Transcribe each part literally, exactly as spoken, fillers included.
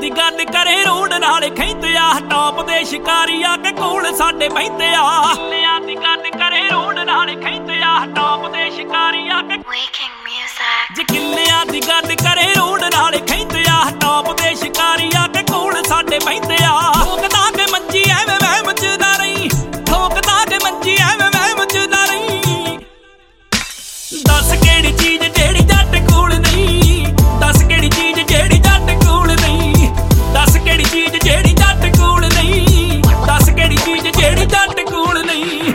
ਦੀ ਗੱਲ ਕਰੇ ਰੋਡ ਨਾਲੇ ਖੈਂਦੇ ਆ ਟੌਪ ਦੇ ਸ਼ਿਕਾਰੀ ਆ ਕੇ ਕੋਲ ਸਾਡੇ ਬਹਿੰਦੇ ਆ ਕਿੱਲਿਆਂ ਦੀ ਗੱਲ ਕਰੇ ਰੋਡ ਨਾਲੇ ਖੈਂਦੇ ਆ ਟੌਪ ਦੇ ਸ਼ਿਕਾਰੀ ਆ ਕੇ ਜੇ ਕਿੱਲਿਆਂ ਦੀ ਗੱਲ ਕਰੇ ਰੋਡ ਨਾਲੇ ਖੈਂਦੇ ਆ ਟੌਪ ਦੇ ਸ਼ਿਕਾਰੀ ਆ ਕੇ ਕੋਲ ਸਾਡੇ ਬਹਿੰਦੇ ਆ ਠੋਕਦਾ ਕੇ ਮੰਜੀ ਐਵੇਂ ਵਹਿਮ ਚ ਨਾ ਰਹੀ ਠੋਕਦਾ ਕੇ ਮੰਜੀ ਐਵੇਂ ਵਹਿਮ ਚ ਨਾ ਰਹੀ ਦੱਸ ਕਿਹੜੀ ਚੀਜ਼ ਜਿਹੜੀ ਜੱਟ ਕੋਲ ਨਹੀਂ ਦੱਸ ਕਿਹੜੀ ਚੀਜ਼ ਜਿਹੜੀ ਜੱਟ ਕੋਲ ਨਹੀਂ ਦੱਸ ਕਿਹੜੀ ਚੀਜ਼ ਜਿਹੜੀ ਜੱਟ ਕੋਲ ਨਹੀਂ ਦੱਸ ਕਿਹੜੀ ਚੀਜ਼ ਜਿਹੜੀ ਜੱਟ ਕੋਲ ਨਹੀਂ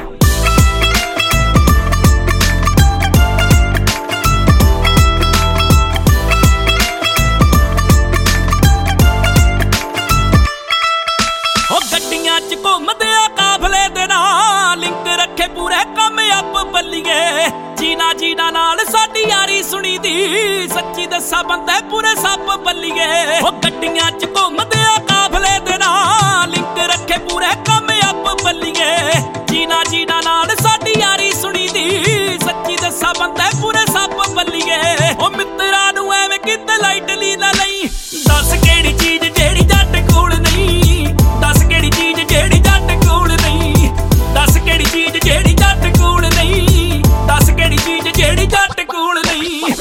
ਉਹ ਗੱਡੀਆਂ ਚ ਘੁੰਮਦੇ ਆ ਕਾਫਲੇ ਦੇ ਨਾਲ ਲਿੰਕ ਰੱਖੇ ਪੂਰੇ ਕੰਮ ਅੱਪ ਬੱਲੀਏ ਜੀਨਾ ਜੀਨਾ ਨਾਲ ਸਾਡੀ ਯਾਰੀ ਸੁਣੀ ਦੀ ਸੱਚੀ ਦੱਸਾਂ ਬੰਦੇ ਪੂਰੇ ਸੱਪ ਬੱਲੀਏ ਉਹ ਗੱਡੀਆਂ ਚ ਘੁੰਮਦੇ ਆ ਕਾਫਲੇ ਦੇ ਨਾਲ ਲਿੰਕ ਰੱਖੇ ਪੂਰੇ ਕੰਮ ਅੱਪ ਬੱਲੀਏ ਜੀਨਾ ਜੀਨਾ ਨਾਲ ਸਾਡੀ ਯਾਰੀ ਸੁਣੀ ਦੀ ਸੱਚੀ ਦੱਸਾਂ ਬੰਦੇ ਪੂਰੇ ਸੱਪ ਬੱਲੀਏ ਉਹ ਮਿੱਤਰਾਂ ਨੂੰ ਐਵੇਂ ਕਿਤੇ ਲਾਈਟਲੀ ਨਾ ਲਈ ਦੱਸ ਕਿਹੜੀ ਚੀਜ਼ ਜਿਹੜੀ ਜੱਟ ਕੋਲ ਨਹੀਂ ਦੱਸ ਕਿਹੜੀ ਚੀਜ਼ ਜਿਹੜੀ ਜੱਟ ਕੋਲ ਨਹੀਂ ਦੱਸ ਕਿਹੜੀ ਚੀਜ਼ ਜਿਹੜੀ ਜੱਟ ਕੋਲ ਨਹੀਂ ਦੱਸ ਕਿਹੜੀ ਚੀਜ਼ ਜਿਹੜੀ ਜੱਟ ਕੋਲ ਨਹੀਂ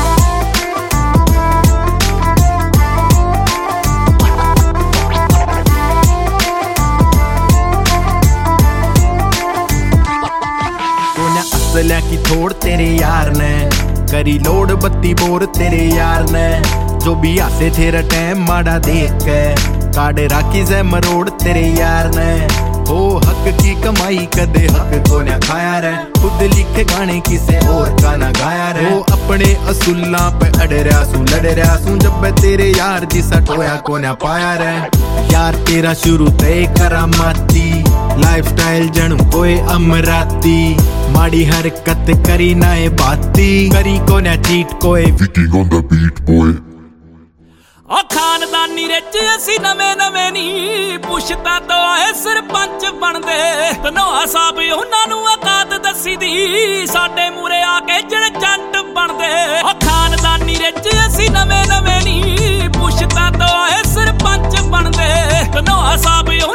ਕੋਨਾ ਅਸਲਿਆਂ ਕੀ ਥੋੜ ਤੇਰੇ ਯਾਰ ਨੇ ਕਰੀ ਲੋੜ ਬੱਤੀ ਬੋਰ तेरे यार ने जो भी आसे तेरा टाइम माड़ा देख के काड़े राखी से मरोड़ तेरे यार ने हो हक की कमाई कदे हक को न खाया रे खुद लिखे गाने किसे और का ना गाया रे वो अपने असूला पे अड़ रहा सू लड़ रहा सू जब तेरे यार जिसा टोया को न पाया रे यार तेरा शुरू तय करामाती लाइफस्टाइल जणू कोई अमराती माड़ी हरकत करी ना ए बाती करी को न चीट कोई Viking on the beat boy ओ खानदानी रिच असी नवे नवे नी पुछता तो आए सरपंच बनदे धनोआ साहब उन्हां नूं औकात दसी दी साडे मूरे आके जिहड़े जंट बनदे ओ खानदानी रिच असी नवे नवे नी पुछता तो आए सरपंच बनदे धनोआ साहब